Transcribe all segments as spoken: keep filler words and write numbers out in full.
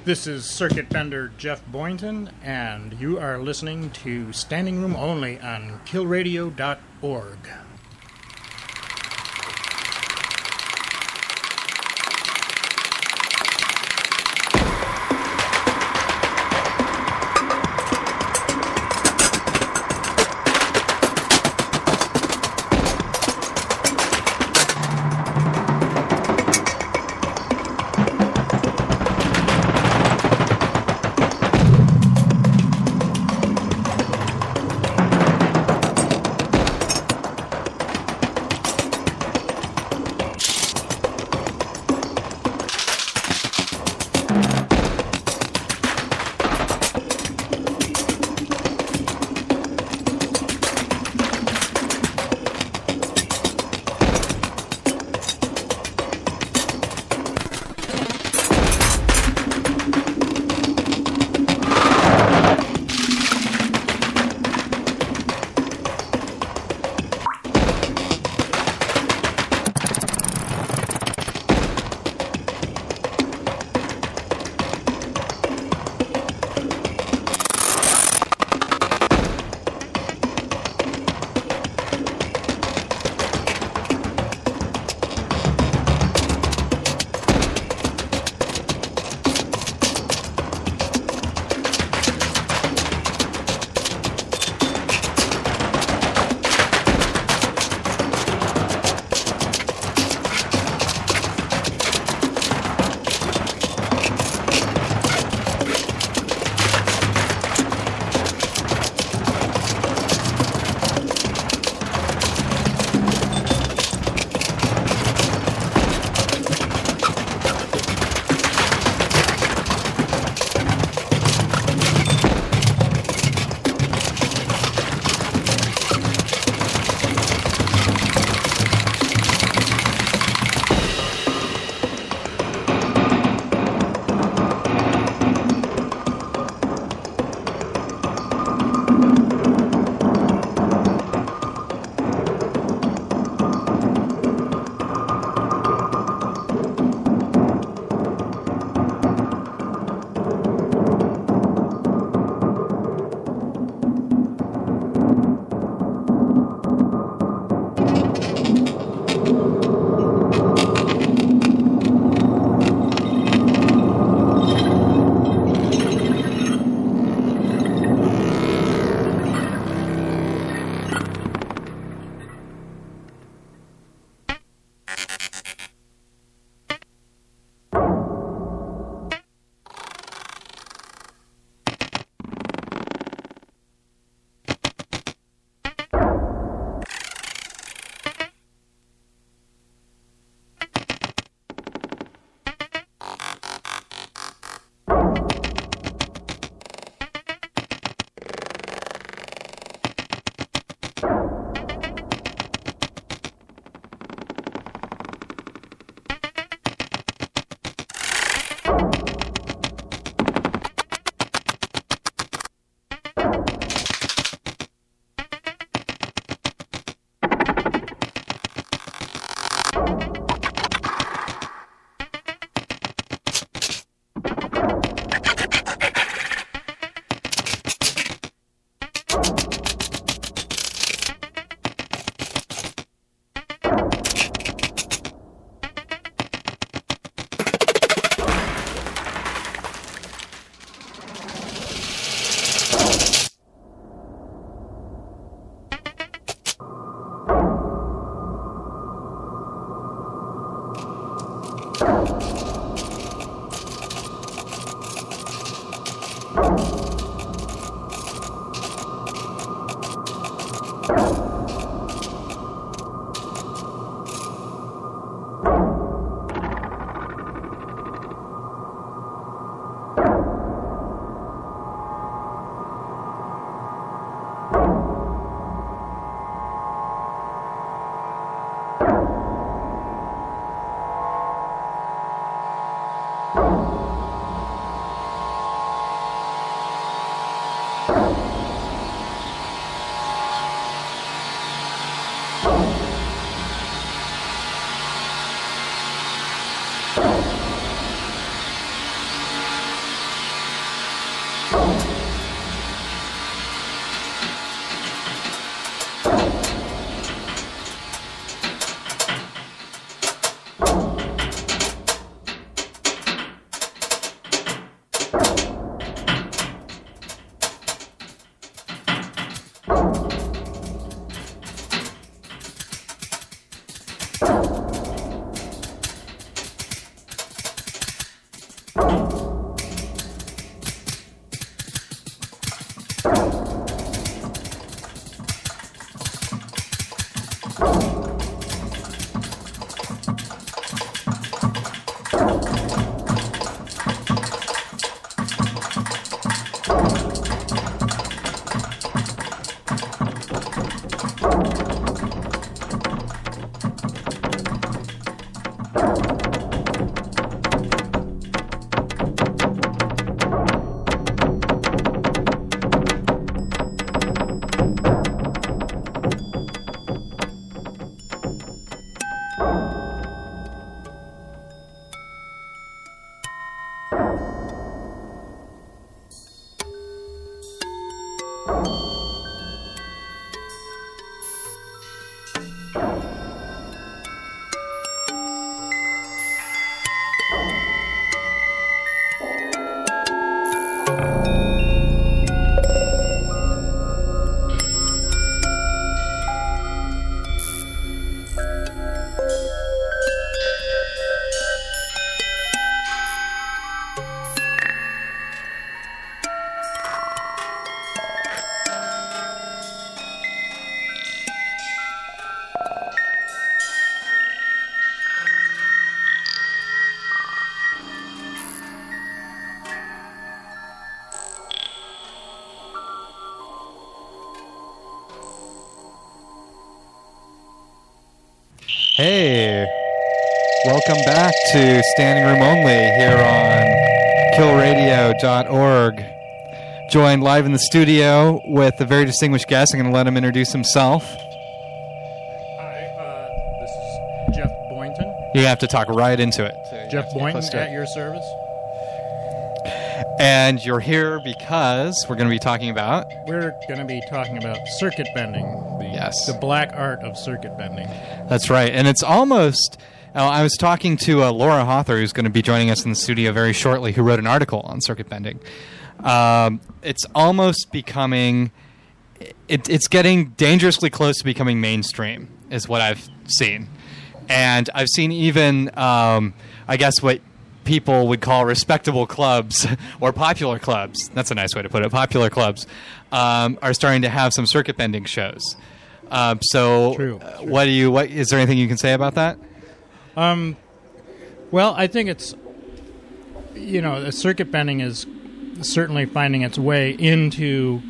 This is Circuit Bender Jeff Boynton, and you are listening to Standing Room Only on kill radio dot org. Hey, welcome back to Standing Room Only here on kill radio dot org. Joined live in the studio with a very distinguished guest. I'm going to let him introduce himself. Hi, uh, this is Jeff Boynton. You have to talk right into it. So Jeff Boynton at at your service. And you're here because we're going to be talking about... We're going to be talking about circuit bending. The, yes. The black art of circuit bending. That's right. And it's almost... Uh, I was talking to uh, Laura Hawthor, who's going to be joining us in the studio very shortly, who wrote an article on circuit bending. Um, it's almost becoming... It, it's getting dangerously close to becoming mainstream, is what I've seen. And I've seen even, um, I guess, what people would call respectable clubs or popular clubs. That's a nice way to put it. Popular clubs um, are starting to have some circuit bending shows. Um, so, True. Uh, what do you? What is there anything you can say about that? Um, well, I think it's, you know, the circuit bending is certainly finding its way into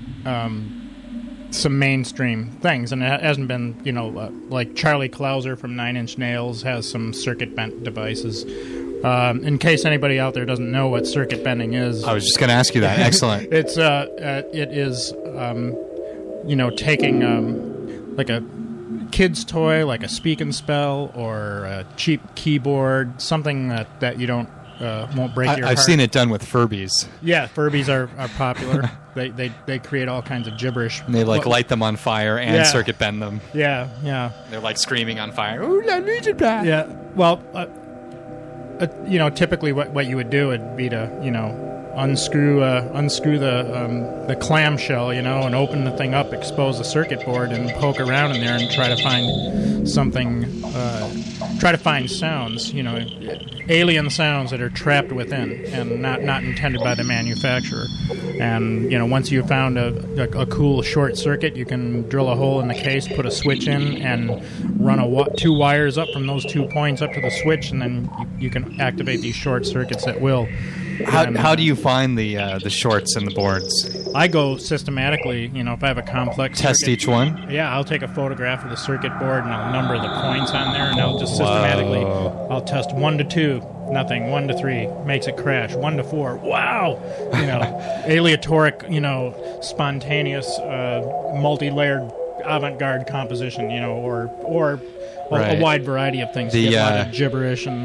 um, some mainstream things, and it hasn't been, you know, uh, like Charlie Clouser from Nine Inch Nails has some circuit bent devices. Um, in case anybody out there doesn't know what circuit bending is, I was just going to ask you that. Excellent. it's uh, uh, it is, um, you know, taking um, like a kid's toy, like a Speak and Spell or a cheap keyboard, something that, that you don't uh, won't break I, your I've heart. seen it done with Furbies. Yeah, Furbies are, are popular. they, they they create all kinds of gibberish. And they like Well, light them on fire and Yeah. circuit bend them. Yeah, yeah, They're like screaming on fire. Ooh, I need it back. yeah. Well, uh, uh, you know, typically what, what you would do would be to, you know, unscrew uh, unscrew the um, the clamshell, you know, and open the thing up, expose the circuit board, and poke around in there and try to find something. Uh, try to find sounds, you know, alien sounds that are trapped within and not, not intended by the manufacturer. And, you know, once you've found a, a, a cool short circuit, you can drill a hole in the case, put a switch in, and run a wa- two wires up from those two points up to the switch, and then you, you can activate these short circuits at will. How, And, how do you find the uh, the shorts and the boards? I go systematically, you know, if I have a complex Test circuit, each one? Yeah, I'll take a photograph of the circuit board and I'll number the points on there, and I'll just systematically, Whoa. I'll test one to two, nothing, one to three, makes it crash, one to four, wow, you know, aleatoric, you know, spontaneous, uh, multi-layered avant-garde composition, you know, or or a, Right. a wide variety of things. The, You get a lot uh, of gibberish and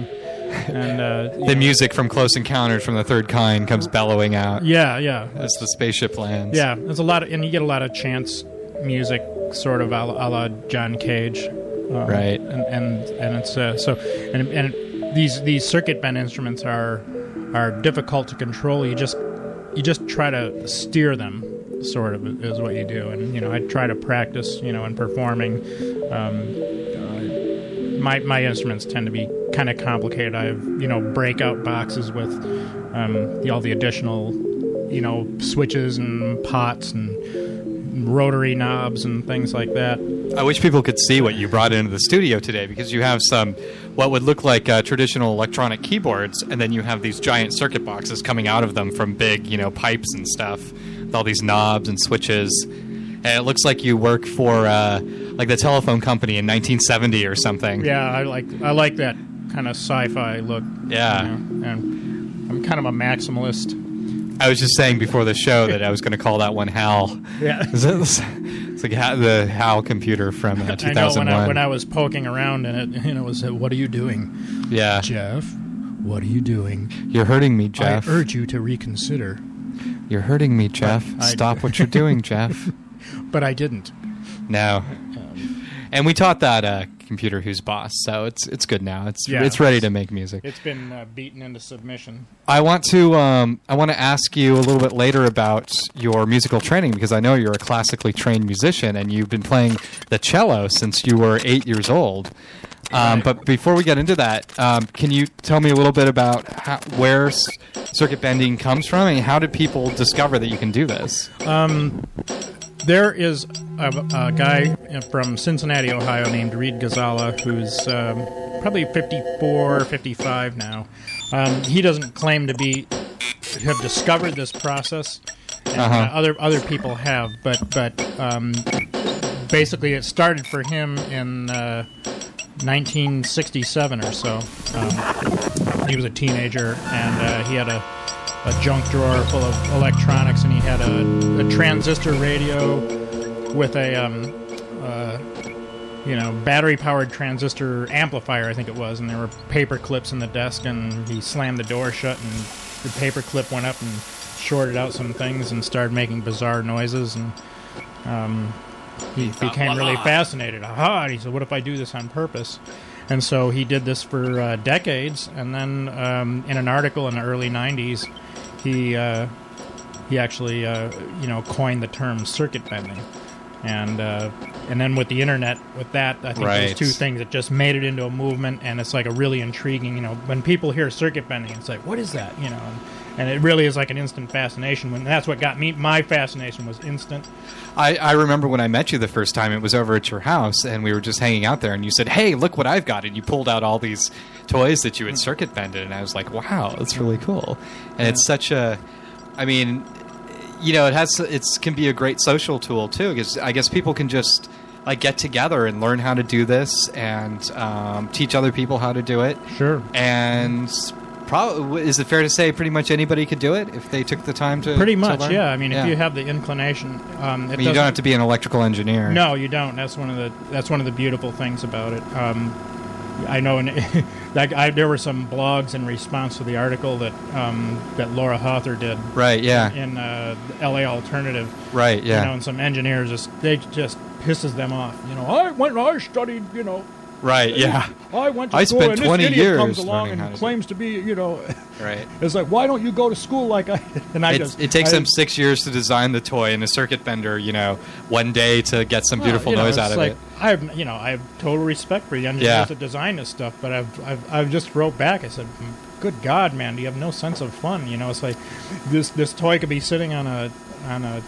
and uh, the music from Close Encounters from the Third Kind comes bellowing out. Yeah, yeah. As the spaceship lands. Yeah, there's a lot of, and you get a lot of chance music, sort of a la, a la John Cage. Um, right. And and and it's uh, so and and these these circuit bend instruments are are difficult to control. You just you just try to steer them, sort of, is what you do. And you know, I try to practice, you know, in performing. Um, uh, my my instruments tend to be kind of complicated. I have, you know, breakout boxes with um, the, all the additional, you know, switches and pots and rotary knobs and things like that. I wish people could see what you brought into the studio today, because you have some what would look like uh, traditional electronic keyboards, and then you have these giant circuit boxes coming out of them from big, you know, pipes and stuff with all these knobs and switches. And it looks like you work for uh, like the telephone company in nineteen seventy or something. Yeah, I like I like that kind of sci-fi look. Yeah, you know, and I'm kind of a maximalist. I was just saying before the show that I was going to call that one HAL. Yeah. It's like the HAL computer from uh, two thousand one. I know when I, when I was poking around in it, and it was, what are you doing? Yeah. Jeff, what are you doing? You're hurting me, Jeff. I urge you to reconsider. You're hurting me, Jeff. I, Stop what you're doing, Jeff. But I didn't. No. Um, and we taught that uh, computer who's boss, so it's it's good now. It's yeah, it's ready to make music. It's been uh, beaten into submission. I want to um, I want to ask you a little bit later about your musical training, because I know you're a classically trained musician and you've been playing the cello since you were eight years old. Um, Right. But before we get into that, um, can you tell me a little bit about how, where s- circuit bending comes from, and how did people discover that you can do this? Um, there is a, a guy from Cincinnati, Ohio, named Reed Ghazala, who's um, probably fifty-four, fifty-five now. Um, he doesn't claim to be to have discovered this process, and Uh-huh. uh, other other people have, but but um, basically it started for him in uh, nineteen sixty-seven or so. Um, he was a teenager, and uh, he had a a junk drawer full of electronics, and he had a, a transistor radio with a um, uh, you know, battery-powered transistor amplifier, I think it was, and there were paper clips in the desk, and he slammed the door shut, and the paper clip went up and shorted out some things and started making bizarre noises, and um, he became really fascinated. Aha! And he said, what if I do this on purpose? And so he did this for uh, decades, and then um, in an article in the early nineties, he uh, he actually uh, you know coined the term circuit bending, and uh, and then with the internet, with that, I think Right. those two things, it just made it into a movement, and it's like a really intriguing. You know, when people hear circuit bending, it's like, what is that? You know, and, and it really is like an instant fascination. When that's what got me, my fascination was instant. I, I remember when I met you the first time, it was over at your house, and we were just hanging out there, and you said, hey, look what I've got, and you pulled out all these toys that you had circuit bended, and I was like, wow, that's really cool. And it's such a, I mean, you know, it has, it's can be a great social tool, too, because I guess people can just, like, get together and learn how to do this, and um, teach other people how to do it. Sure. And probably, is it fair to say pretty much anybody could do it if they took the time to Pretty to much, learn? yeah. I mean, Yeah. if you have the inclination, um, it I mean, you don't have to be an electrical engineer. No, you don't. That's one of the that's one of the beautiful things about it. Um, I know, in, like I, there were some blogs in response to the article that um, that Laura Hawthor did. Right, yeah. In uh, L A Alternative. Right, yeah. You know, and some engineers just they just pisses them off. You know, I went, I studied. You know. Right, yeah. I went to I school, spent and this twenty idiot years comes along learning how and to claims to be, you know. Right. It's like, why don't you go to school like I? And I It, just it takes I, them six years to design the toy, and a circuit bender, you know, one day to get some Well, beautiful you know, noise it's out of like, it. I have, you know, I have total respect for the engineers Yeah. that design this stuff, but I've, I've, I've just wrote back. I said, "Good God, man, do you have no sense of fun?" You know, it's like this, this toy could be sitting on a, on a,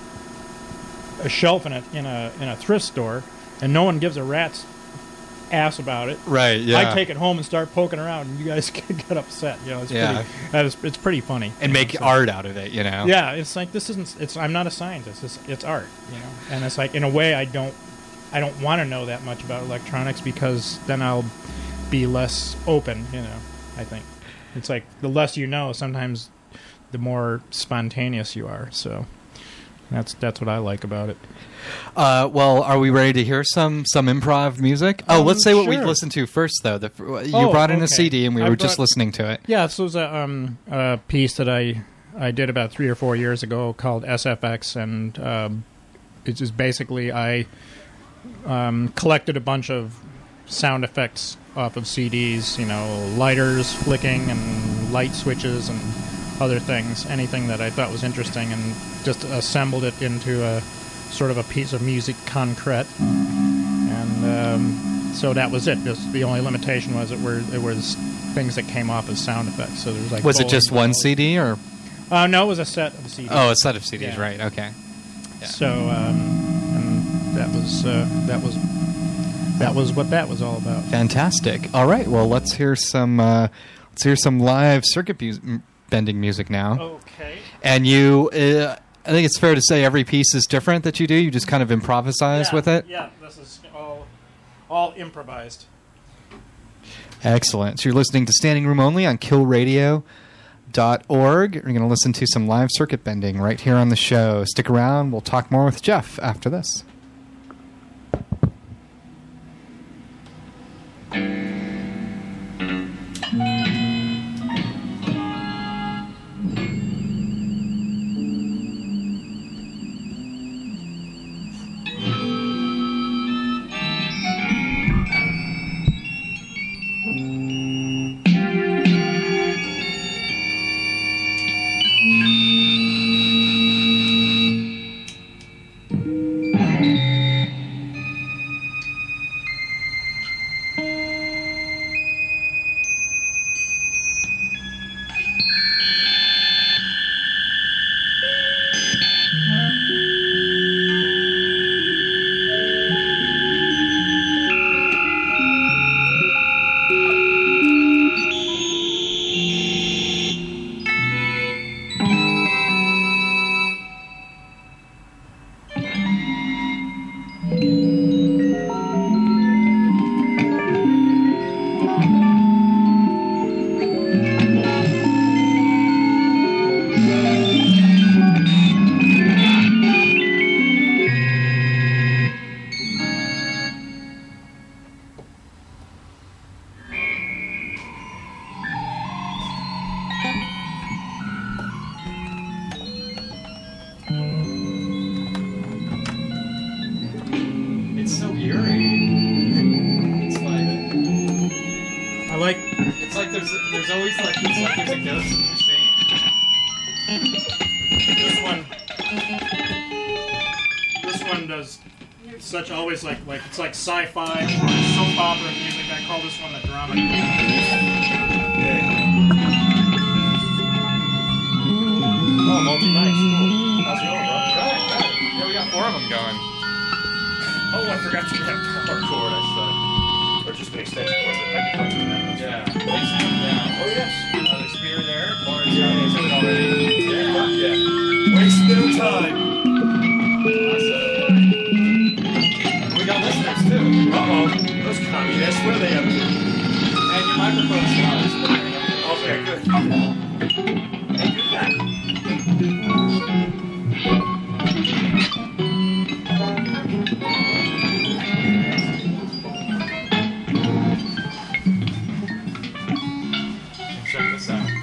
a shelf in a, in a, in a thrift store, and no one gives a rat's ass about it. Right, yeah. I take it home and start poking around, and you guys get upset. You know, it's Yeah. pretty, that is, it's pretty funny. and make So- art out of it, you know? Yeah, it's like this isn't. It's I'm not a scientist. It's it's art, you know. And it's like in a way I don't I don't want to know that much about electronics because then I'll be less open, you know. I think it's like the less you know, sometimes the more spontaneous you are. So That's that's what I like about it. Uh, well, are we ready to hear some some improv music? Oh, Um, let's say what we sure. listened to first, though. The, you Oh, brought in okay. a C D, and we I were just brought- listening to it. Yeah, this was a, um, a piece that I I did about three or four years ago called S F X, and um, it's just basically I um, collected a bunch of sound effects off of C Ds, you know, lighters flicking and light switches and other things, anything that I thought was interesting, and just assembled it into a sort of a piece of music concrete. And um, so that was it. Just the only limitation was it were it was things that came off as sound effects. So there was like Was it bowling just one balls. C D, or Uh, no, it was a set of C Ds. oh, a set of C Ds? Yeah. Right. Okay. Yeah. So um, and that was uh, that was that was what that was all about. Fantastic. All right. Well, let's hear some. Uh, let's hear some live circuit mu- m- bending music now. Okay. And you, uh, I think it's fair to say every piece is different that you do. You just kind of improvise Yeah, with it. Yeah, this is all all improvised. Excellent. So you're listening to Standing Room Only on kill radio dot org. We're going to listen to some live circuit bending right here on the show. Stick around. We'll talk more with Jeff after this. It's so eerie. It's like I like it's like there's there's always like it's like there's a ghost in the machine. this one. This one does such always like like it's like sci-fi or soap opera music. I call this one the drama. Oh, multi-nice. Cool. How's it going, bro? Right, right. Yeah, we got four of them going. Oh, I forgot you have power cord. I said. Or just an extension cord. But I can talk to you now. Yeah. Waste them down. Oh, yes. Another spear there. Lauren's got into it already. Yeah, fuck yeah. Waste no time. Awesome. We got listeners too. Uh-oh. Those communists, what are they up to? And your microphone's not. Okay, good. Hey, do that. Check this out.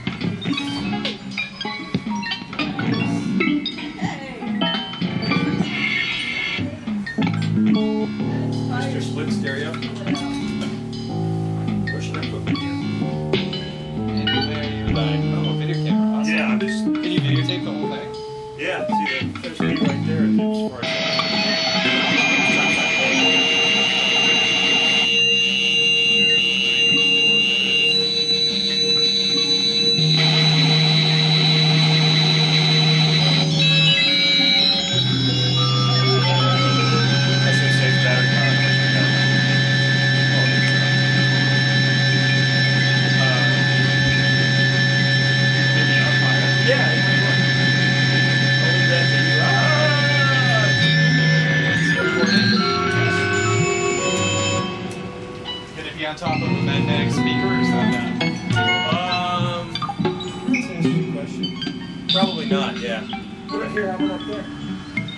Just your split stereo. Where should I put my camera? Anywhere you like. Oh, video camera. Awesome. Yeah, I'm just. Can you videotape the whole thing? Yeah, see, that- there's me right there as far as. That's gonna save battery power. Oh, yeah. I'll leave that to you. Ah! Can it be on top of a magnetic speaker or is that Um, that's an interesting question. Probably not, yeah. What I hear, how about up there?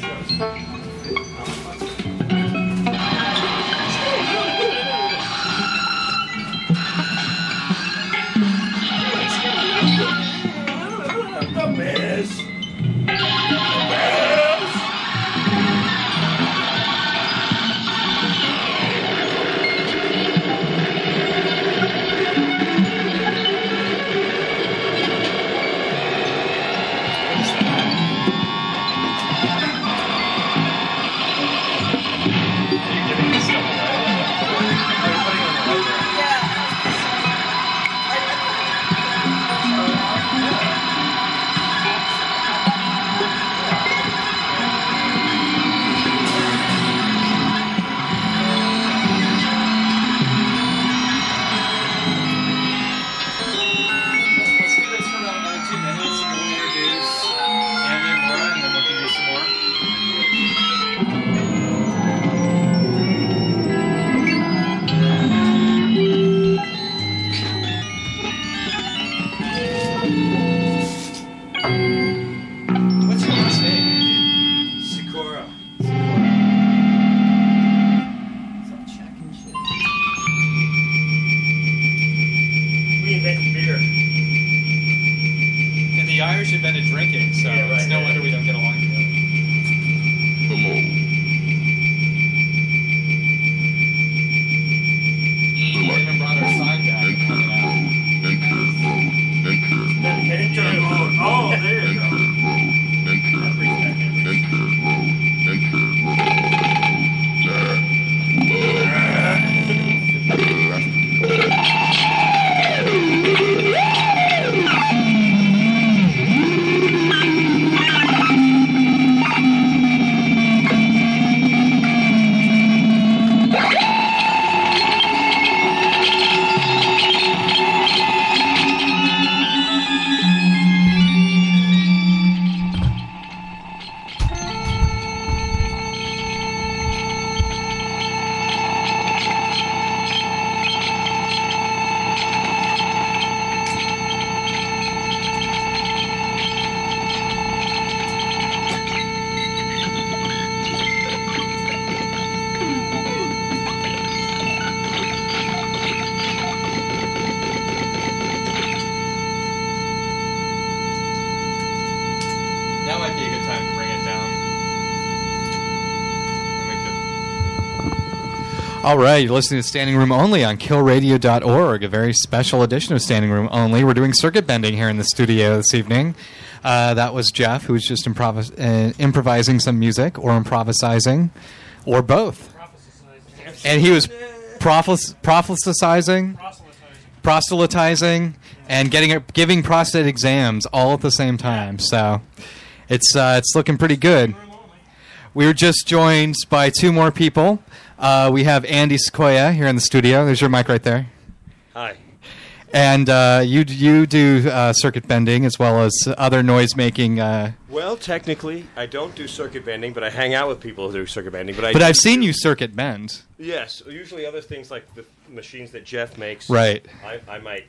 All right, you're listening to Standing Room Only on kill radio dot org, a very special edition of Standing Room Only. We're doing circuit bending here in the studio this evening. Uh, that was Jeff, who was just improv- uh, improvising some music, or improvising, or both. And he was prophes- prophesying, proselytizing, and getting giving prostate exams all at the same time. So it's uh, it's looking pretty good. We were just joined by two more people. Uh, we have Andy Sequoia here in the studio. There's your mic right there. Hi. And uh, you you do uh, circuit bending as well as other noise making. Uh, well, technically, I don't do circuit bending, but I hang out with people who do circuit bending. But I but I've seen you circuit bend. Yes, usually other things like the machines that Jeff makes. Right. I, I might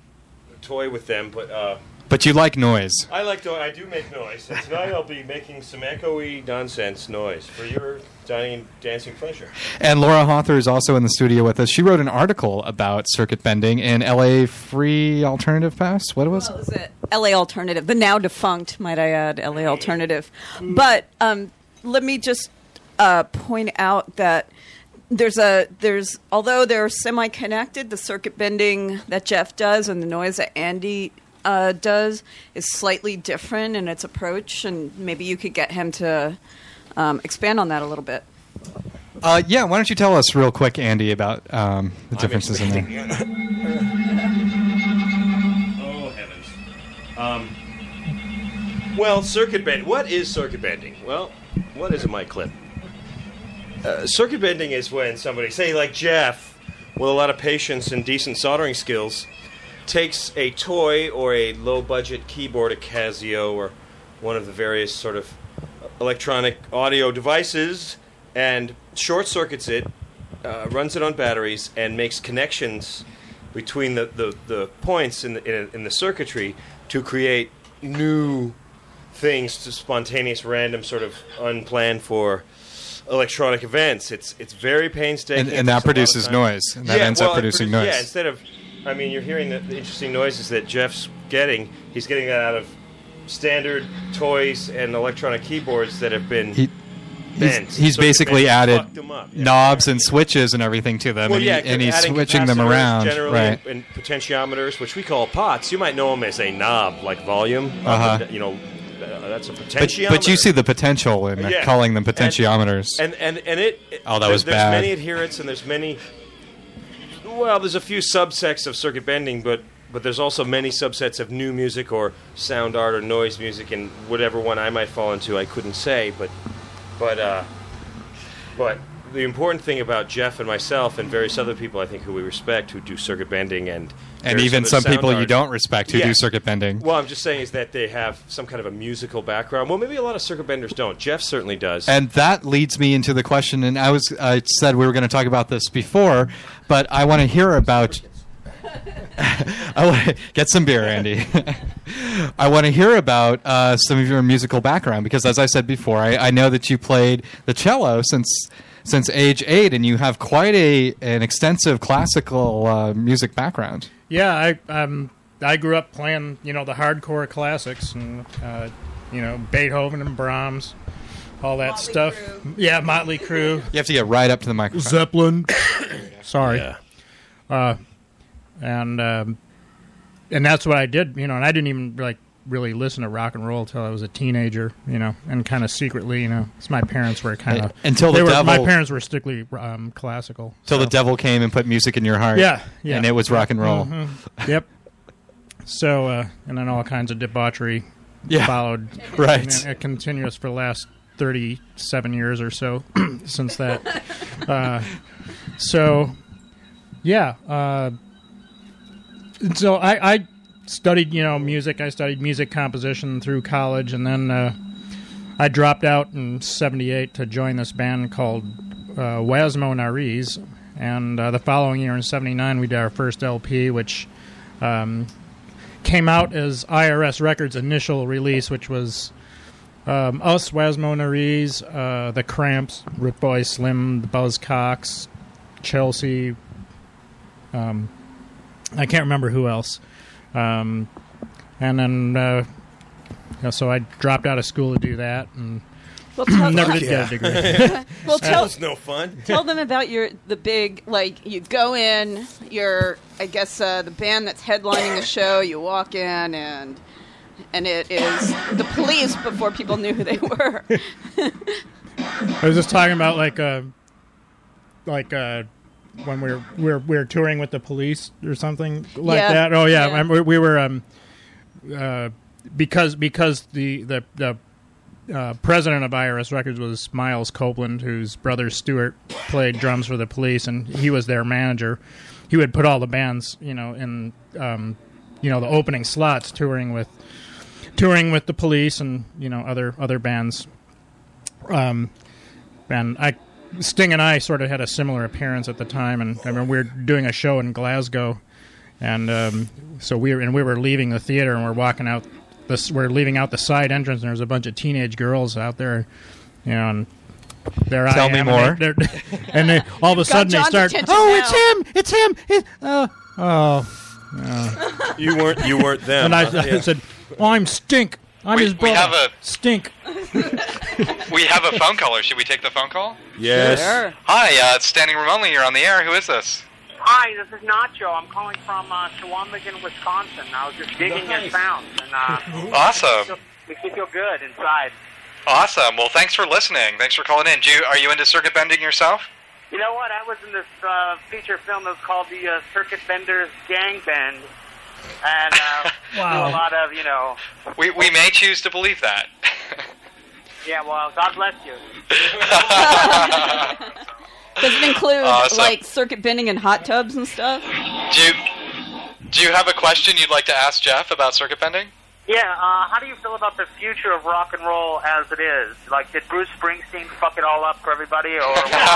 toy with them, but uh, but you like noise. I like to. I do make noise. And tonight I'll be making some echoey nonsense noise for your dining dancing pleasure. And Laura Hawthor is also in the studio with us. She wrote an article about circuit bending in L A Free Alternative Pass. What was well, it? Was it L A Alternative, the now defunct, might I add, L A Alternative. But um, let me just uh, point out that there's a there's although they're semi-connected, the circuit bending that Jeff does and the noise that Andy uh, does is slightly different in its approach, and maybe you could get him to um, expand on that a little bit. Uh, yeah, why don't you tell us real quick, Andy, about um, the differences in there? Oh, heavens. Um, well, circuit bending. What is circuit bending? Well, what is a mic clip? Uh, circuit bending is when somebody, say like Jeff, with a lot of patience and decent soldering skills, takes a toy or a low-budget keyboard, a Casio, or one of the various sort of electronic audio devices, and short-circuits it, uh, runs it on batteries, and makes connections between the, the, the points in the, in, in the circuitry to create new things to spontaneous, random, sort of unplanned for electronic events. It's it's very painstaking. And, and that produces noise. And that yeah, ends well, up producing produ- noise. Yeah, instead of, I mean, you're hearing the, the interesting noises that Jeff's getting. He's getting that out of standard toys and electronic keyboards that have been he, bent. He's, he's so basically added up, yeah. knobs and switches and everything to them, Well, and, yeah, he, and he's adding switching them capacitors around. generally Right. and, and potentiometers, which we call pots. You might know them as a knob, like volume. Uh-huh. You know, uh, that's a But, potentiometer. but you see the potential in Yeah. calling them potentiometers. And and and it. it Oh, that there's, was there's bad. many adherents, and there's many. Well, there's a few subsects of circuit bending, but but there's also many subsets of new music or sound art or noise music, and whatever one I might fall into, I couldn't say. But but uh, but the important thing about Jeff and myself and various other people, I think, who we respect, who do circuit bending and and various even other some sound people you art- don't respect who Yeah. do circuit bending. Well, I'm just saying is that they have some kind of a musical background. Well, maybe a lot of circuit benders don't. Jeff certainly does. And that leads me into the question, and I was I said we were going to talk about this before, but I want to hear about. I want to get some beer, Andy. I want to hear about uh, some of your musical background because, as I said before, I, I know that you played the cello since since age eight, and you have quite a an extensive classical uh, music background. Yeah, I um I grew up playing, you know, the hardcore classics and uh, you know, Beethoven and Brahms, all that Motley stuff. Crue. Yeah, Motley Crue, You have to get right up to the microphone. Zeppelin. Sorry. yeah. Uh, and um, and that's what I did, you know. And I didn't even like really listen to rock and roll until I was a teenager, you know, and kind of secretly, you know, 'cause my parents were kind of Until the they were, devil- my parents were strictly um, classical. Till so. the devil came and put music in your heart. Yeah, yeah. And it was rock and roll. Mhm. Yep. So, uh, and then all kinds of debauchery Yeah. followed. Right. And it continuous for the last thirty-seven years or so since that. Uh, so, yeah. Uh, so I, I studied, you know, music. I studied music composition through college, and then uh, I dropped out in seventy-eight to join this band called uh, Wasmo Nariz. And uh, the following year in seventy-nine, we did our first L P, which um, came out as I R S Records' initial release, which was um, us, Wasmo Nariz, uh, The Cramps, Rip Boy Slim, The Buzzcocks, Chelsea. Um, I can't remember who else. Um, and then, uh, you know, so I dropped out of school to do that, and Well, tell, never did yeah. get a degree. well, That tell, was no fun. tell them about your the big like you go in. You're I guess uh, the band that's headlining the show. You walk in and and it is the Police before people knew who they were. I was just talking about like uh, like uh, when we were, we were we were touring with the Police or something like Yeah. that. Oh yeah, Yeah. and we, we were um, uh, because because the the the uh, president of I R S Records was Miles Copeland, whose brother Stuart played drums for the Police, and he was their manager. He would put all the bands, you know, in um, you know, the opening slots, touring with touring with the Police and you know other other bands. Um, and I, Sting and I sort of had a similar appearance at the time, and I remember we were doing a show in Glasgow, and um, so we were and we were leaving the theater, and we're walking out this, we're leaving out the side entrance, and there's a bunch of teenage girls out there, you know, and there I Tell am, me and more. they- they're- and they, all of a Got sudden they John's start, attention oh, now." it's him, it's him, it, uh, oh, You weren't. You weren't them. and I, huh? I Yeah. said, oh, I'm Stink, I'm We- his we brother, have a- Stink. We have a phone caller. Should we take the phone call? Yes. Sure. Hi, uh, it's standing remotely. You're on the air. Who is this? Hi, this is Nacho. I'm calling from uh, Chequamegon, Wisconsin. I was just digging your sounds, and uh, Awesome. makes me feel good inside. Awesome. Well, thanks for listening. Thanks for calling in. Do you, are you into circuit bending yourself? You know what? I was in this uh, feature film that was called the uh, Circuit Benders Gang Bend, and uh, Wow. do a lot of, you know, We we may choose to believe that. yeah. Well, God bless you. Does it include Awesome. like circuit bending and hot tubs and stuff? do you do you have a question you'd like to ask Jeff about circuit bending? Yeah. Uh, how do you feel about the future of rock and roll as it is? Like, did Bruce Springsteen fuck it all up for everybody, or?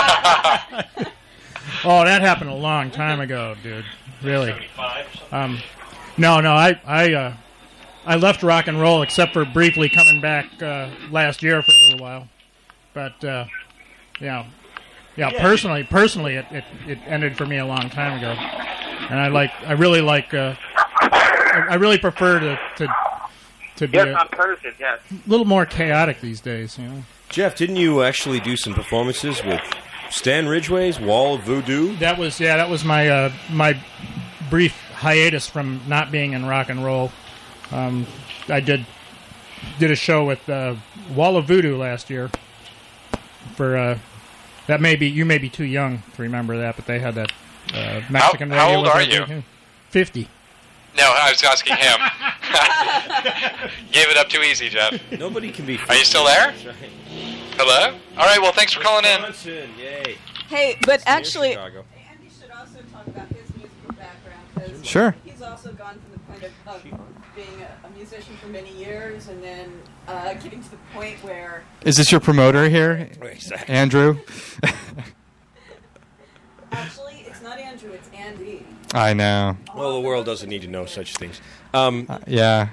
Oh, that happened a long time ago, dude. Really. Um, no, no, I, I, uh, I left rock and roll except for briefly coming back uh, last year for a little while. But uh, yeah, yeah. Yeah. Personally, personally, it, it, it ended for me a long time ago, and I like. I really like. Uh, I, I really prefer to to to be Yes, a I'm Persian, yes. little more chaotic these days. You know. Jeff, didn't you actually do some performances with Stan Ridgway's Wall of Voodoo? That was yeah. That was my uh, my brief hiatus from not being in rock and roll. Um, I did did a show with uh, Wall of Voodoo last year. For uh, that may be you may be too young to remember that, but they had that uh, Mexican. How- how radio old with are that you? big- Fifty. No, I was asking him. Gave it up too easy, Jeff. Nobody can be. Are you still there? Hello? All right, well, thanks for calling in. Wisconsin, yay. Hey, but Near actually, Chicago. Andy should also talk about his musical background because Sure. he's also gone from the point of, of being a, a musician for many years and then uh, getting to the point where Is this your promoter here, Exactly. Andrew? actually it's not Andrew, it's Andy. I know. Well, the world doesn't need to know such things. Um, Uh, yeah.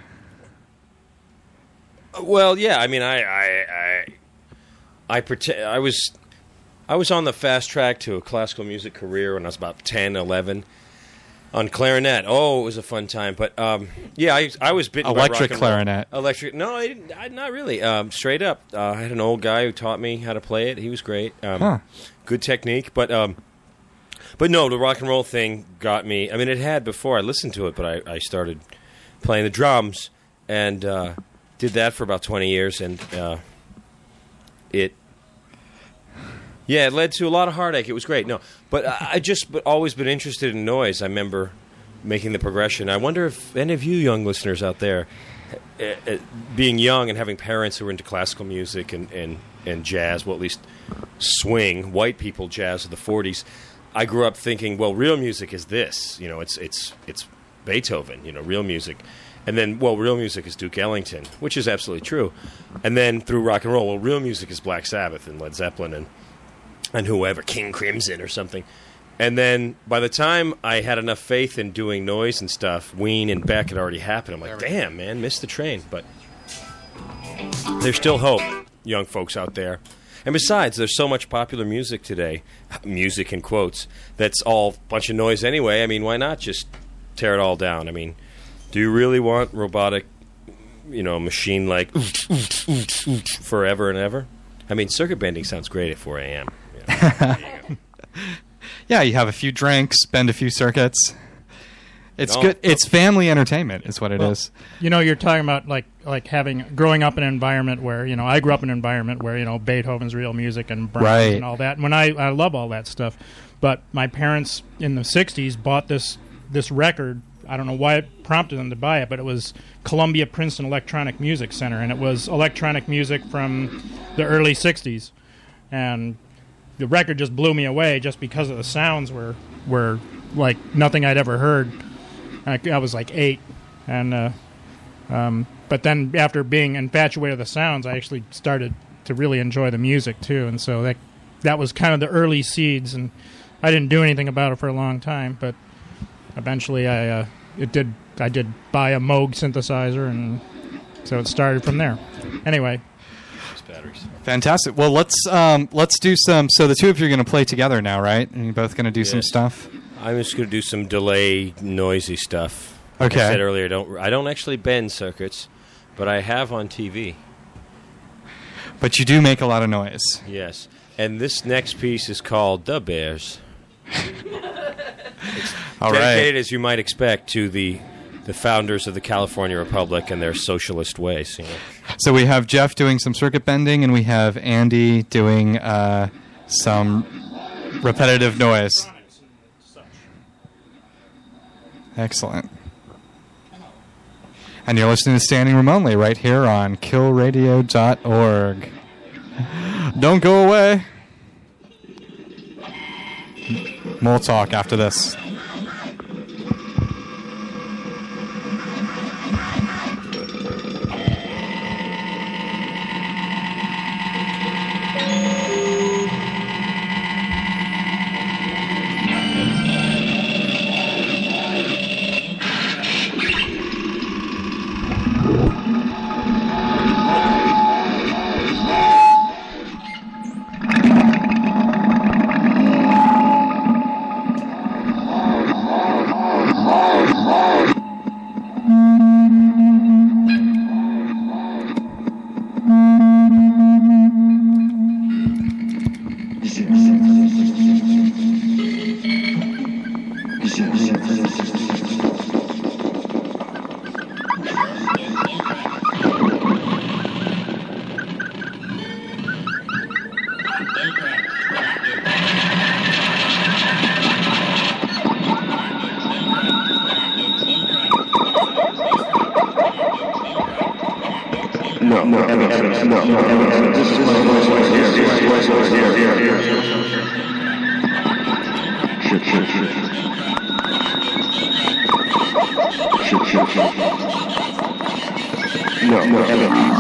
well, yeah. I mean, I, I, I, I, pretend, I was, I was on the fast track to a classical music career when I was about ten, eleven, on clarinet. Oh, it was a fun time. But um, yeah, I, I was bitten Electric by rock and roll. clarinet. Electric? No, I didn't. I, not really. Um, straight up, uh, I had an old guy who taught me how to play it. He was great. Um, Huh. Good technique, but. Um, But no, the rock and roll thing got me. I mean, it had before I listened to it, but I, I started playing the drums and uh, did that for about twenty years, and uh, it, yeah, it led to a lot of heartache. It was great. No, but I, I just but always been interested in noise. I remember making the progression. I wonder if any of you young listeners out there, uh, uh, being young and having parents who were into classical music and, and, and jazz, well, at least swing, white people jazz of the forties. I grew up thinking, well, real music is this. You know, it's it's it's Beethoven. You know, real music, and then well, real music is Duke Ellington, which is absolutely true. And then through rock and roll, well, real music is Black Sabbath and Led Zeppelin and and whoever, King Crimson or something. And then by the time I had enough faith in doing noise and stuff, Ween and Beck had already happened. I'm like, damn, man, missed the train. But there's still hope, young folks out there. And besides, there's so much popular music today, music in quotes, that's all a bunch of noise anyway. I mean, why not just tear it all down? I mean, do you really want robotic, you know, machine like forever and ever? I mean, circuit bending sounds great at four a.m. Yeah. You Yeah, you have a few drinks, bend a few circuits. It's No. good. It's family entertainment, is what it is. You know, you're talking about like like having growing up in an environment where you know I grew up in an environment where you know Beethoven's real music and Brahms Right. and all that. And when I I love all that stuff, but my parents in the sixties bought this this record. I don't know why it prompted them to buy it, but it was Columbia Princeton Electronic Music Center, and it was electronic music from the early sixties, and the record just blew me away just because of the sounds were were like nothing I'd ever heard. I, I was like eight, and uh, um, but then after being infatuated with the sounds, I actually started to really enjoy the music too, and so that that was kind of the early seeds. And I didn't do anything about it for a long time, but eventually I uh, it did. I did buy a Moog synthesizer, and so it started from there. Anyway, know, batteries. Fantastic. Well, let's um, let's do some. So the two of you are going to play together now, right? And you're both going to do some Yes. stuff. I'm just going to do some delay, noisy stuff. Okay. Like I said earlier, I don't I don't actually bend circuits, but I have on T V. But you do make a lot of noise. Yes. And this next piece is called The Bears. All Dedicated, right. as you might expect, to the the founders of the California Republic and their socialist ways. You know. So we have Jeff doing some circuit bending, and we have Andy doing uh, some repetitive noise. Excellent. And you're listening to Standing Room Only right here on kill radio dot org. Don't go away. More talk after this. no, no, evidence, no, no, evidence. This is my voice right here. This is my voice right here. Shit, shit, shit. Shit, shit, shit. No, no, evidence.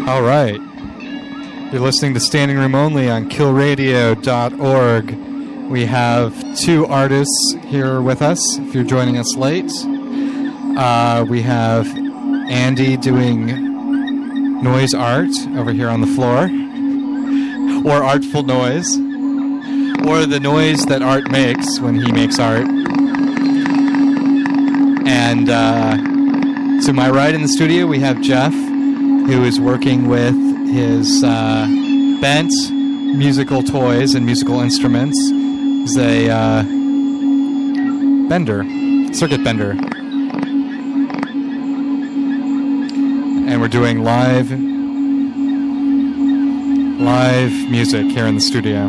All right. You're listening to Standing Room Only on kill radio dot org. We have two artists here with us, if you're joining us late. Uh, we have Andy doing noise art over here on the floor, or artful noise, or the noise that art makes when he makes art. And uh, to my right in the studio, we have Jeff, who is working with his uh, bent musical toys and musical instruments. He's a uh, bender, circuit bender. And we're doing live live music here in the studio.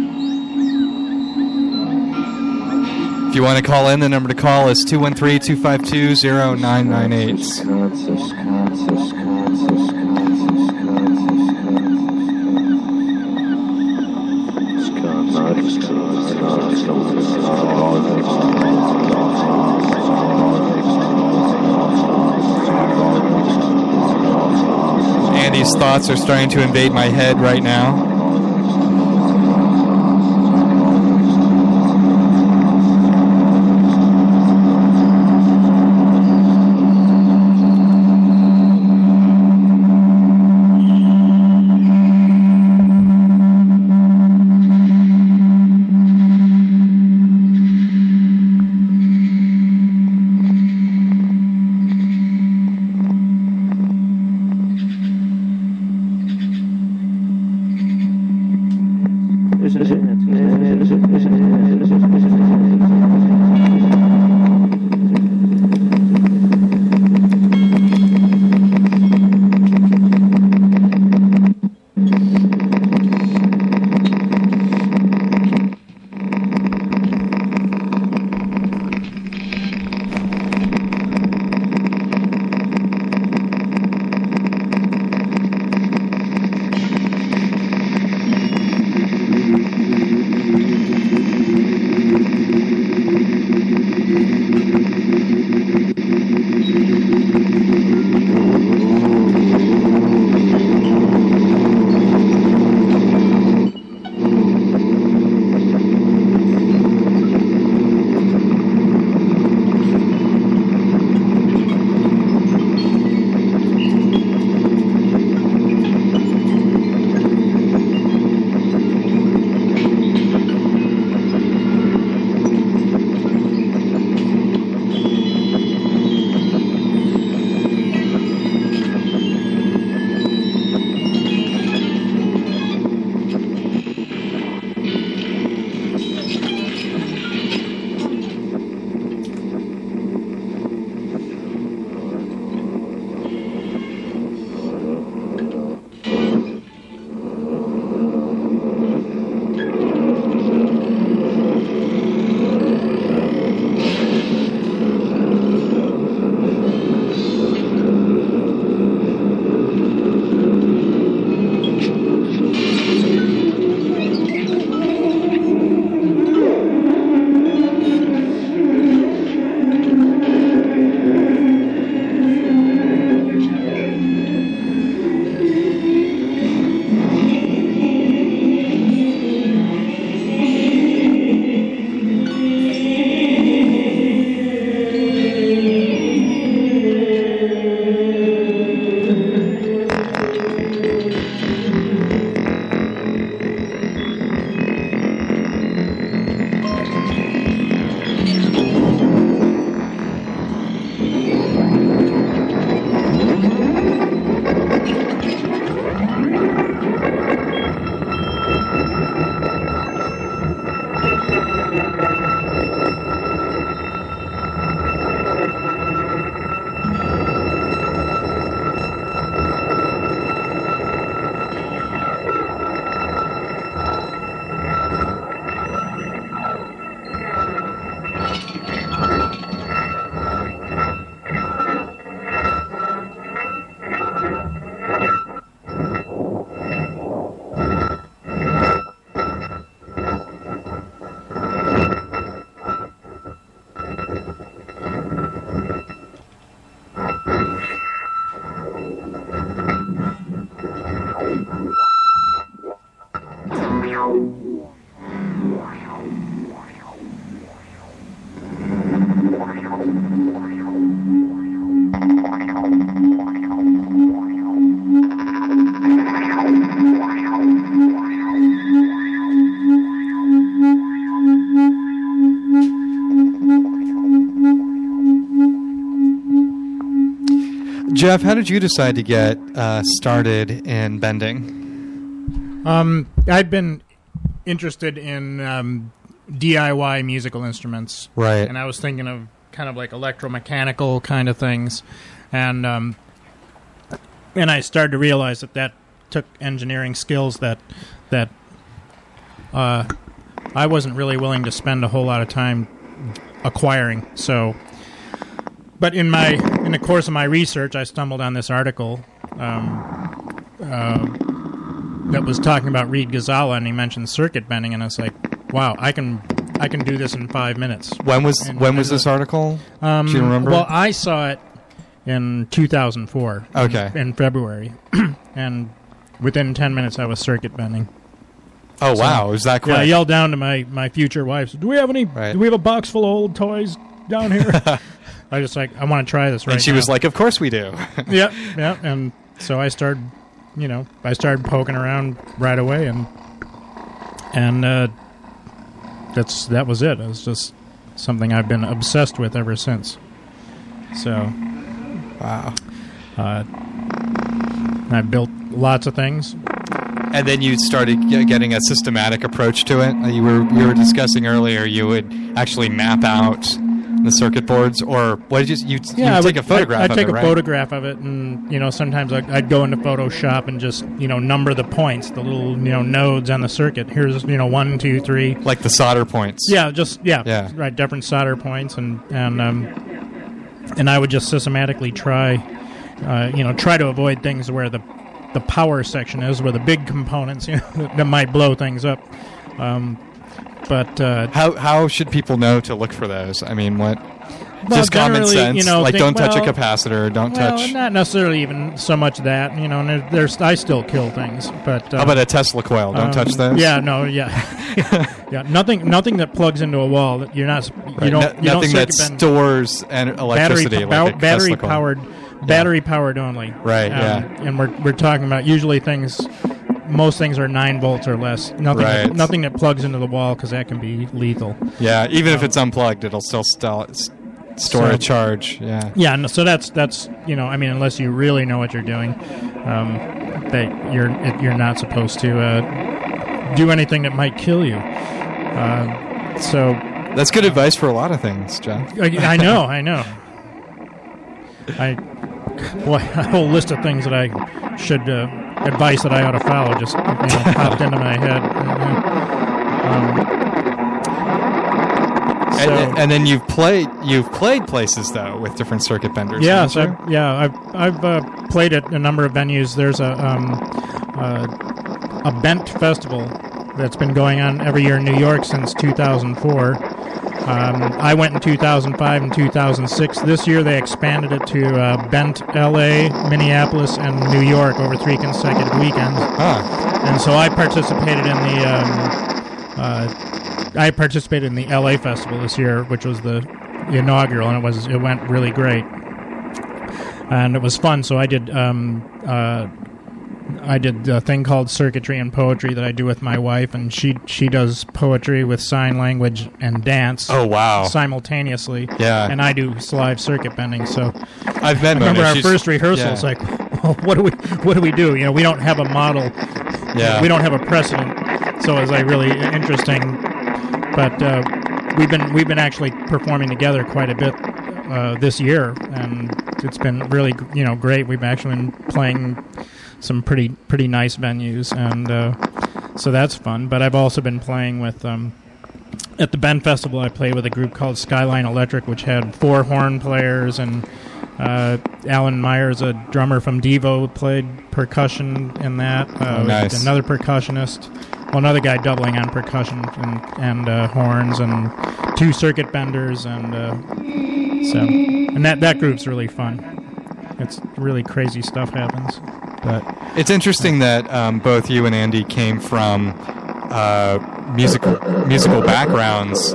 If you want to call in, the number to call is two one three, two five two, zero nine nine eight. Andy's thoughts are starting to invade my head right now. Jeff, how did you decide to get uh, started in bending? Um, I'd been interested in um, D I Y musical instruments, Right. and I was thinking of kind of like electromechanical kind of things, and um, and I started to realize that that took engineering skills that that uh, I wasn't really willing to spend a whole lot of time acquiring. So, but in my in the course of my research, I stumbled on this article um, uh, that was talking about Reed Ghazala, and he mentioned circuit bending, and I was like, wow, I can I can do this in five minutes. When was And- when was and, this article? Um, Do you remember? Well, I saw it in two thousand four. Okay. In, in February, and within ten minutes, I was circuit bending. Oh wow, is that quick? Yeah, I yelled down to my, my future wife, "Do we have any? Right. Do we have a box full of old toys down here?" I just like, I want to try this right and she now. was like, "Of course we do." yeah, yeah. And so I started, you know, I started poking around right away, and and uh, that's that was it. It was just something I've been obsessed with ever since. So, Wow. uh, I built lots of things. And then you started ge- getting a systematic approach to it. Uh, You were we were discussing earlier. You would actually map out the circuit boards, or what did you you, Yeah, you I take would, a photograph I'd, I'd of take it, a right? photograph of it, and you know, sometimes I'd, I'd go into Photoshop and just you know number the points, the little you know nodes on the circuit. Here's you know one, two, three. Like the solder points. Yeah, just yeah, Yeah. right. Different solder points, and and um, and I would just systematically try, uh, you know, try to avoid things where the the power section is, where the big components, you know, that might blow things up. Um, but uh, How how should people know to look for those? I mean, what? Well, Just common generally, sense. you know, like, think- don't touch well- a capacitor. Don't well, touch. not necessarily even so much that you know. And there, there's I still kill things, but uh, How about a Tesla coil? Don't um, touch those. Yeah, no, yeah, yeah. Nothing, nothing that plugs into a wall. That you're not. You Right. don't. No- you don't nothing that circuit bend. stores en- battery electricity. ba- like a battery Tesla coil. powered battery powered only. Right, Um, yeah. And we're we're talking about usually things. Most things are nine volts or less. Nothing. Right. That, nothing that plugs into the wall because that can be lethal. Yeah, even if Um, it's unplugged, it'll still st- s- store So- a charge. Yeah. Yeah. No, so that's that's you know I mean unless you really know what you're doing, um, that you're it, you're not supposed to uh, do anything that might kill you. Uh, so That's good advice for a lot of things, Jeff. I, I know, I know. I, boy, a whole list of things that I should uh, advice that I ought to follow just you know, popped into my head. Um, so, And, and then you've played you've played places though with different circuit benders. yeah, haven't so you? I, yeah, I've I've uh, played at a number of venues. There's a um, uh, a Bent festival that's been going on every year in New York since two thousand four. Um, I went in two thousand five and two thousand six. This year they expanded it to uh, Bent, L A, Minneapolis, and New York over three consecutive weekends. Huh. And so I participated in the um, uh, I participated in the L A festival this year, which was the inaugural, and it was it went really great, and it was fun. So I did um, uh, I did a thing called circuitry and poetry that I do with my wife, and she she does poetry with sign language and dance. Oh wow. Simultaneously, Yeah. and I do live circuit bending. So I've met I remember Mona. our She's- first rehearsal. yeah. It's like, well, what do we what do we do? You know, we don't have a model. Yeah. We don't have a precedent. So it was like really interesting. But uh, we've been we've been actually performing together quite a bit uh, this year, and it's been really you know great. We've actually been playing some pretty pretty nice venues, and uh, so that's fun. But I've also been playing with um, at the Bend Festival. I played with a group called Skyline Electric, which had four horn players, and uh, Alan Myers, a drummer from Devo, played percussion in that. Uh, Oh, nice. Another percussionist. Well, another guy doubling on percussion and, and uh, horns, and two circuit benders, and uh, so and that that group's really fun. It's really crazy stuff happens. But It's interesting that um, both you and Andy came from uh, musical musical backgrounds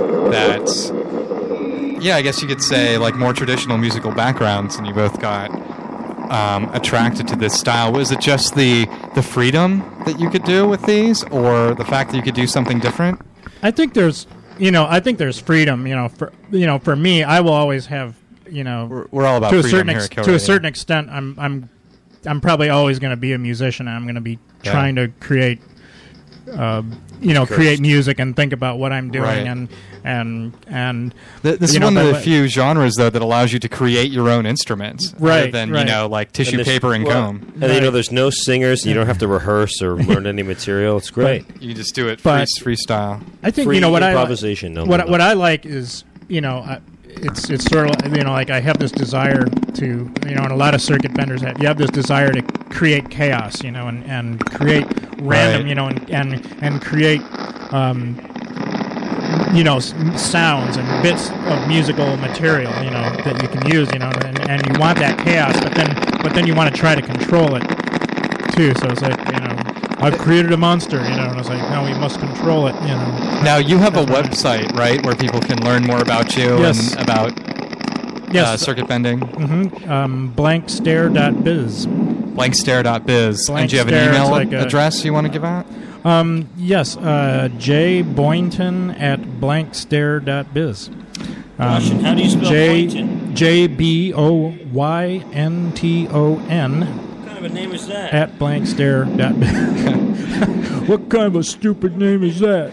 that, yeah, I guess you could say like more traditional musical backgrounds, and you both got um, attracted to this style. Was it just the the freedom that you could do with these, or the fact that you could do something different? I think there's, you know, I think there's freedom. You know, for you know, for me, I will always have you know, We're, we're all about to a freedom certain here ex- at Kill to a Radio. certain extent, I'm I'm I'm probably always going to be a musician. And I'm going to be Yeah. trying to create, uh, you know, Cursed. create music and think about what I'm doing Right. and and and Th- This you is know, one of but the what- few genres, though, that allows you to create your own instruments, rather Right, than right. you know, like tissue And there's- paper and well, comb. And you know, Right. there's no singers. You don't have to rehearse or learn any material. It's great. You can just do it free, But- freestyle. I think Free you know what I li- improvisation, no, what no, no. what I like is you know I, it's it's sort of you know like I have this desire to you know and a lot of circuit benders have you have this desire to create chaos you know and, and create random Right. you know and and and create um, you know s- sounds and bits of musical material you know that you can use you know and, and you want that chaos but then but then you want to try to control it too so it's like you know I've created a monster you know and it's like no we must control it you know. Now you have a That's right. website, right, where people can learn more about you Yes. and about Yes. uh, circuit bending. Mm-hmm. Um, blankstare dot biz. Blankstare dot biz. And do you have an Blankstare, email it's like a- address you want to give out? Um, yes, uh, J Boynton at blankstare dot biz. Question, how do you spell J, Boynton? J B O Y N T O N What kind of a name is that? at blankstare dot biz. What kind of a stupid name is that?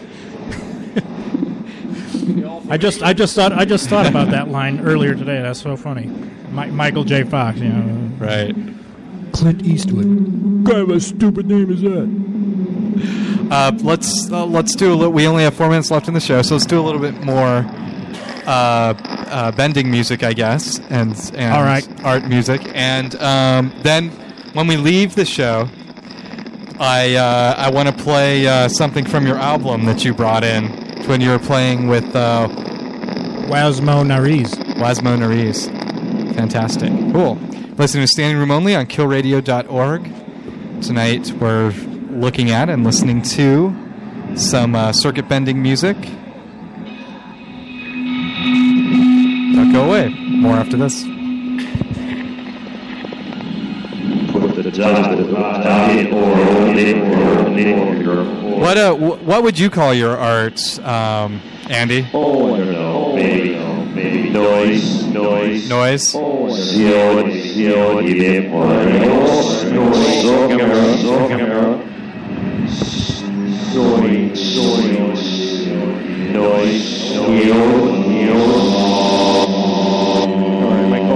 I just, I just thought, I just thought about that line earlier today. That's so funny. Mi- Michael J. Fox, you know. Right. Clint Eastwood. What kind of a stupid name is that? Uh, let's uh, let's do a little. We only have four minutes left in the show, so let's do a little bit more uh, uh, bending music, I guess, and and All right. art music, and um, then when we leave the show, I uh, I want to play uh, something from your album that you brought in when you were playing with uh, Wasmo Nariz. Wasmo Nariz. Fantastic. Cool. Listening to Standing Room Only on kill radio dot org. Tonight we're looking at and listening to some uh, circuit bending music. Don't go away. More after this. Put the dial down or only or your What uh, wh- what would you call your art, um, Andy? Oh, I don't know. Maybe, maybe noise, noise. Noise? Sion, Sion, Yidem, or noise, so camera, so camera. Noise, noise, noise, Sion, Sion. My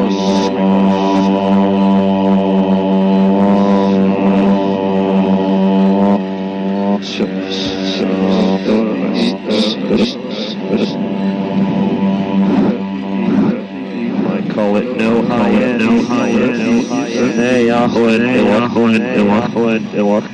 I call it no high end, no high end, no high end. Hey, Yahweh, Yahweh, Yahweh, Yahweh.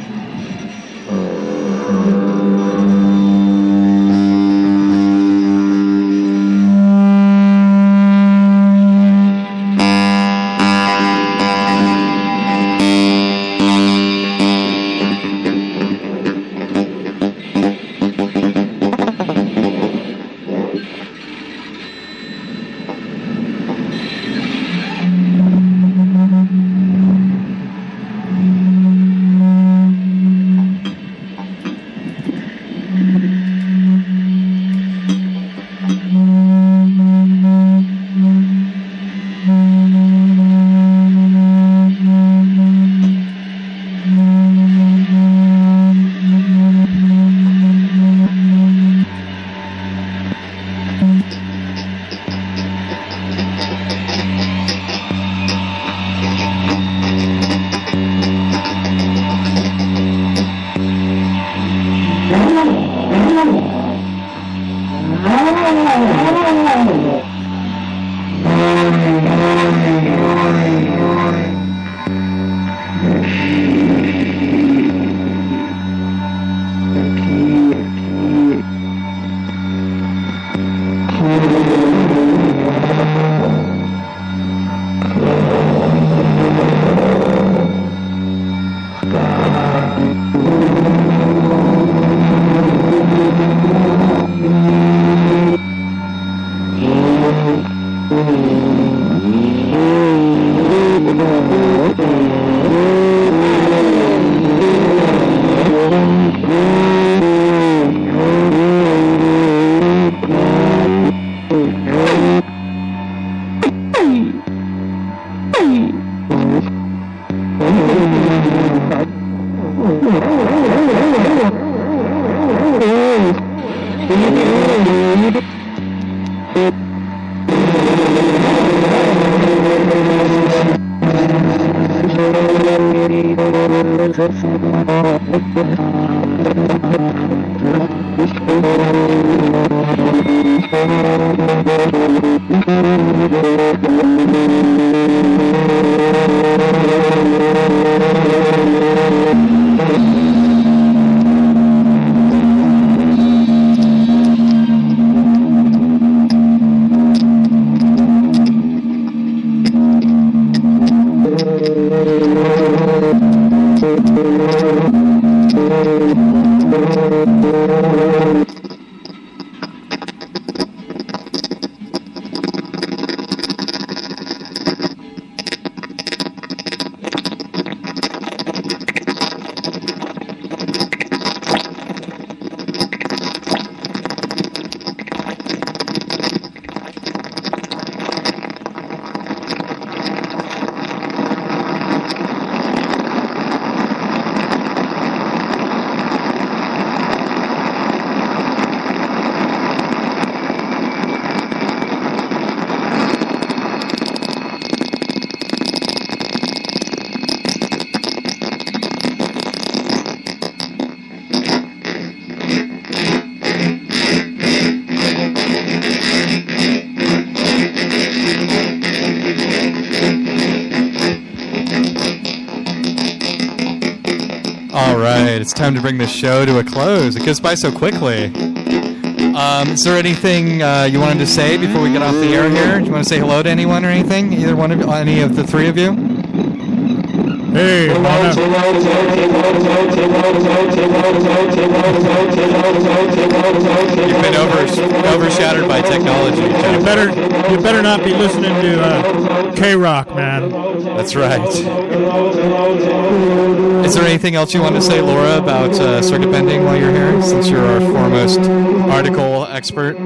It's time to bring this show to a close. It goes by so quickly. Um, is there anything uh, you wanted to say before we get off the air here? Do you want to say hello to anyone or anything? Either one of any of the three of you? Hey, You've been over, overshadowed by technology. You better, you better not be listening to uh, K-Rock, man. That's right. Is there anything else you want to say, Laura, about uh, circuit bending while you're here, since you're our foremost article expert?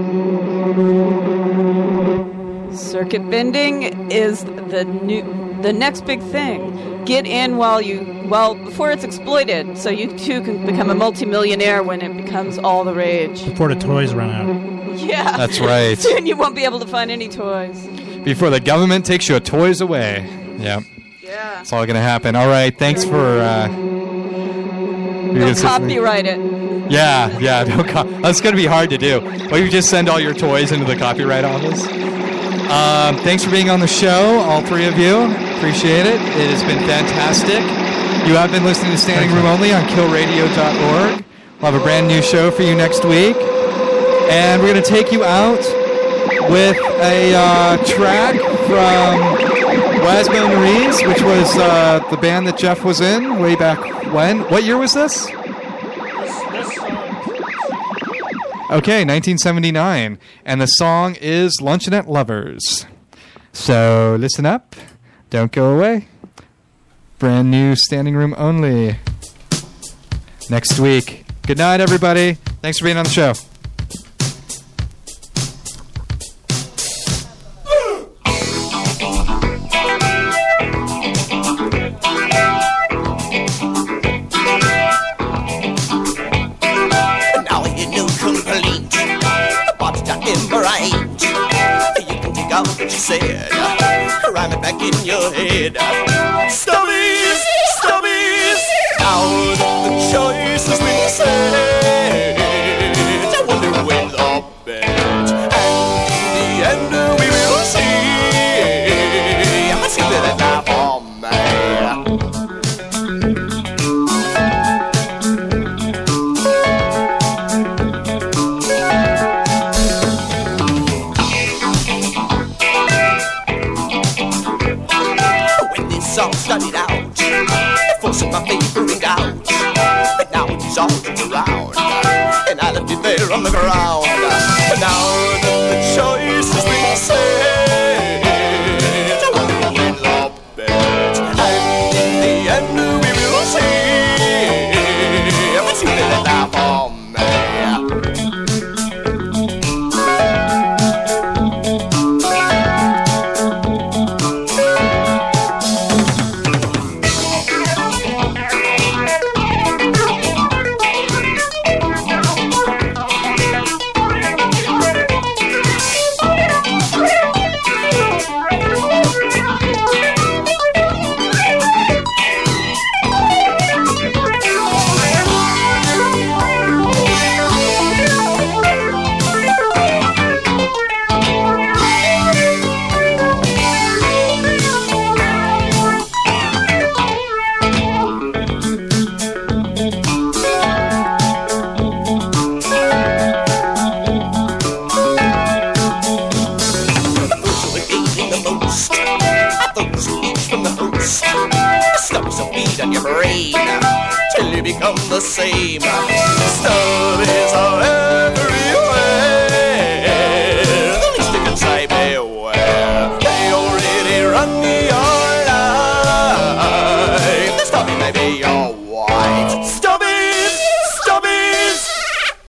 Circuit bending is the new, the next big thing. Get in while you, well, before it's exploited, so you too can become a multimillionaire when it becomes all the rage. Before the toys run out. Yeah. That's right. Soon you won't be able to find any toys. Before the government takes your toys away. Yeah. Yeah. It's all going to happen. All right. Thanks for... Uh, They'll copyright it. Yeah, yeah. No co- That's going to be hard to do. Well, you just send all your toys into the copyright office. Um, thanks for being on the show, all three of you. Appreciate it. It has been fantastic. You have been listening to Standing Room Only on kill radio dot org. We'll have a brand new show for you next week. And we're going to take you out with a uh, track from Wasmo Marines, which was uh, the band that Jeff was in way back when. What year was this? Okay, nineteen seventy-nine. And the song is Luncheonette Lovers. So listen up. Don't go away. Brand new Standing Room Only next week. Good night, everybody. Thanks for being on the show. What you said, rhyme it back in your head. Stubbies, stubbies, now that the choice has been said, I wonder when the bet, and in the end we will see. I see that it's not for all studied out, forcing my favoring out, but now it is all around, and I left it there on the ground. But now that the choice has been said, I wonder when the bet, and in the end we will see. But you did it now for me. feed on your brain till you become the same. Stories are